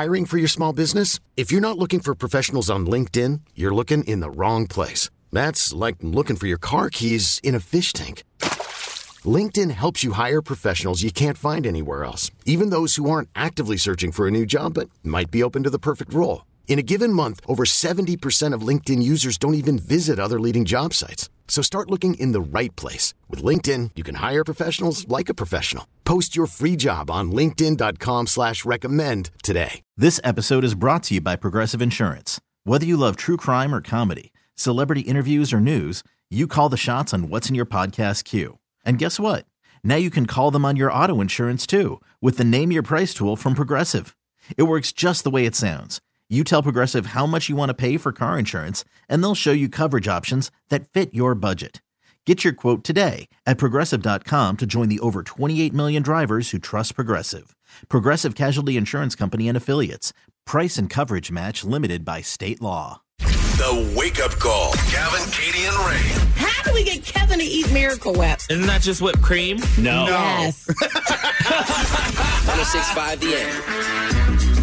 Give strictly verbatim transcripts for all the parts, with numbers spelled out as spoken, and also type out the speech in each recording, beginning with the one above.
Hiring for your small business? If you're not looking for professionals on LinkedIn, you're looking in the wrong place. That's like looking for your car keys in a fish tank. LinkedIn helps you hire professionals you can't find anywhere else, even those who aren't actively searching for a new job but might be open to the perfect role. In a given month, over seventy percent of LinkedIn users don't even visit other leading job sites. So start looking in the right place. With LinkedIn, you can hire professionals like a professional. Post your free job on linkedin.com slash recommend today. This episode is brought to you by Progressive Insurance. Whether you love true crime or comedy, celebrity interviews or news, you call the shots on what's in your podcast queue. And guess what? Now you can call them on your auto insurance too with the Name Your Price tool from Progressive. It works just the way it sounds. You tell Progressive how much you want to pay for car insurance, and they'll show you coverage options that fit your budget. Get your quote today at Progressive dot com to join the over twenty-eight million drivers who trust Progressive. Progressive Casualty Insurance Company and Affiliates. Price and coverage match limited by state law. The Wake Up Call. Gavin, Katie, and Ray. How do we get Kevin to eat Miracle Whip? Isn't that just whipped cream? No. Yes. one oh six point five The End.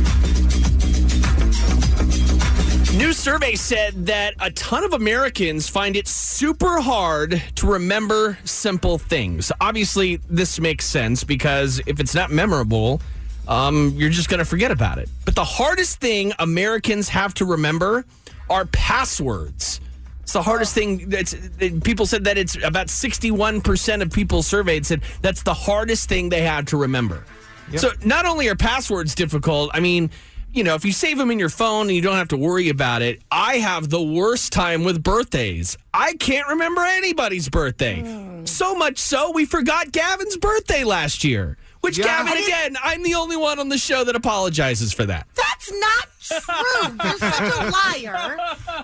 New survey said that a ton of Americans find it super hard to remember simple things. Obviously, this makes sense because if it's not memorable, um, you're just going to forget about it. But the hardest thing Americans have to remember are passwords. It's the hardest thing. That's, people said that it's about sixty-one percent of people surveyed said that's the hardest thing they had to remember. Yep. So not only are passwords difficult, I mean, you know, if you save them in your phone and you don't have to worry about it, I have the worst time with birthdays. I can't remember anybody's birthday. Mm. So much so, we forgot Gavin's birthday last year. Which, yeah. Gavin, again, I'm the only one on the show that apologizes for that. That's not true. You're such a liar.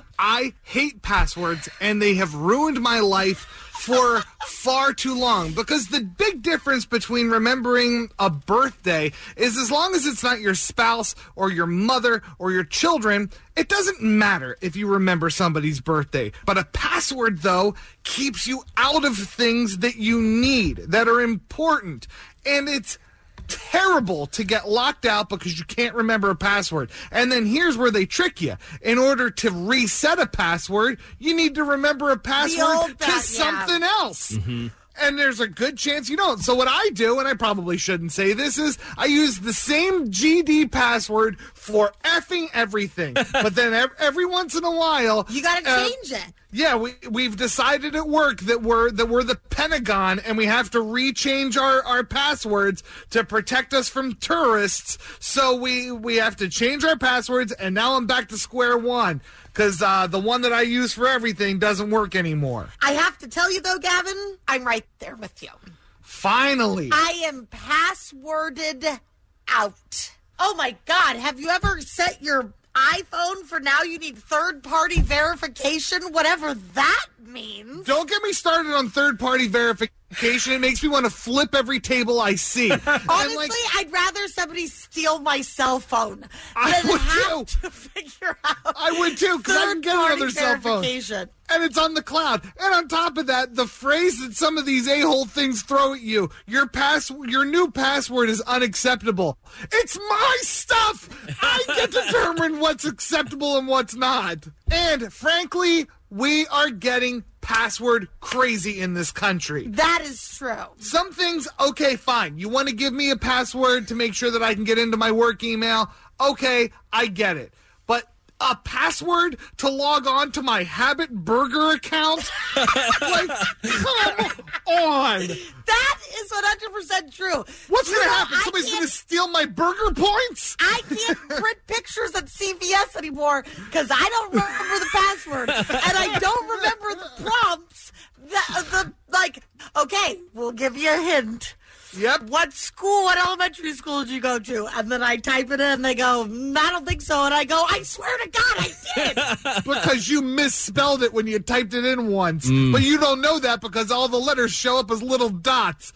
I hate passwords, and they have ruined my life for far too long, because the big difference between remembering a birthday is as long as it's not your spouse or your mother or your children, it doesn't matter if you remember somebody's birthday. But a password, though, keeps you out of things that you need, that are important. And it's terrible to get locked out because you can't remember a password. And then here's where they trick you. In order to reset a password, you need to remember a password to something yeah. else. Mm-hmm. And there's a good chance you don't. So what I do, and I probably shouldn't say this, is I use the same G D password for effing everything. But then every, every once in a while... You got to uh, change it. Yeah, we, we've decided at work that we're that we're the Pentagon, and we have to rechange our, our passwords to protect us from tourists. So we, we have to change our passwords, and now I'm back to square one. Because uh, the one that I use for everything doesn't work anymore. I have to tell you, though, Gavin, I'm right there with you. Finally. I am passworded out. Oh, my God. Have you ever set your iPhone for now you need third-party verification, whatever that means? Don't get me started on third-party verification. It makes me want to flip every table I see. Honestly, like, I'd rather somebody steal my cell phone than I would have too. to figure out. I would too, because I can get another cell phone. And it's on the cloud. And on top of that, the phrase that some of these a-hole things throw at you, your pass, your new password is unacceptable. It's my stuff! I get to determine what's acceptable and what's not. And frankly, we are getting password crazy in this country. That is true. Some things, okay, fine. You want to give me a password to make sure that I can get into my work email? Okay, I get it. But a password to log on to my Habit Burger account? Like, come on. That is one hundred percent true. What's you going to know, happen? Somebody's going to steal my burger points? I can't print pictures at C V S anymore because I don't remember the password. And I don't remember the prompts. The, the like, okay, we'll give you a hint. Yep. What school, what elementary school did you go to? And then I type it in and they go, mm, I don't think so. And I go, I swear to God, I did. Because you misspelled it when you typed it in once. Mm. But you don't know that because all the letters show up as little dots.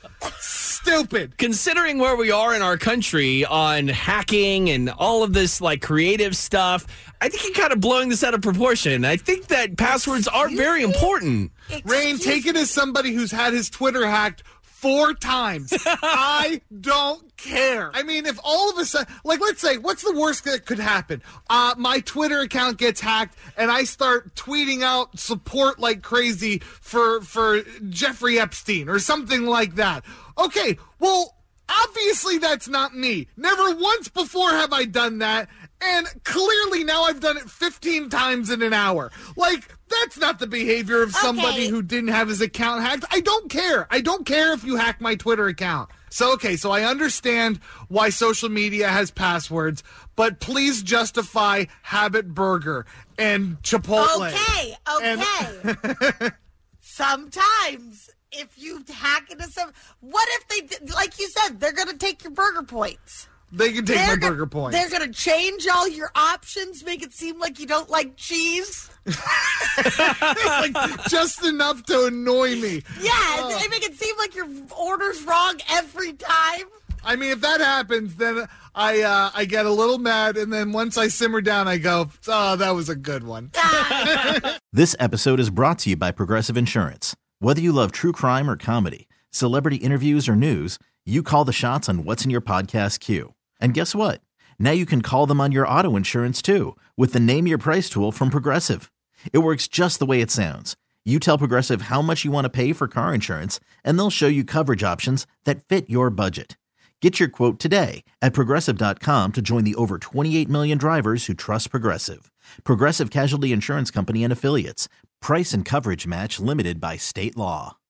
Stupid. Considering where we are in our country on hacking and all of this like creative stuff, I think you're kind of blowing this out of proportion. I think that passwords are very important. Rain, take it as somebody who's had his Twitter hacked four times. I don't care. I mean, if all of a sudden, like, let's say, what's the worst that could happen? Uh, my Twitter account gets hacked, and I start tweeting out support like crazy for for Jeffrey Epstein or something like that. Okay, well, obviously that's not me. Never once before have I done that, and clearly now I've done it fifteen times in an hour. Like, that's not the behavior of somebody Okay. who didn't have his account hacked. I don't care. I don't care if you hack my Twitter account. So, okay, so I understand why social media has passwords, but please justify Habit Burger and Chipotle. Okay, And- okay. Sometimes if you hack into some, what if they, did- like you said, they're going to take your burger points. They can take my They're go- burger points. They're going to change all your options, make it seem like you don't like cheese. like, just enough to annoy me. Yeah, they make it seem like your order's wrong every time. I mean, if that happens, then I uh, I get a little mad, and then once I simmer down, I go, oh, that was a good one. This episode is brought to you by Progressive Insurance. Whether you love true crime or comedy, celebrity interviews or news, you call the shots on what's in your podcast queue. And guess what? Now you can call them on your auto insurance too with the Name Your Price tool from Progressive. It works just the way it sounds. You tell Progressive how much you want to pay for car insurance, and they'll show you coverage options that fit your budget. Get your quote today at Progressive dot com to join the over twenty-eight million drivers who trust Progressive. Progressive Casualty Insurance Company and Affiliates. Price and coverage match limited by state law.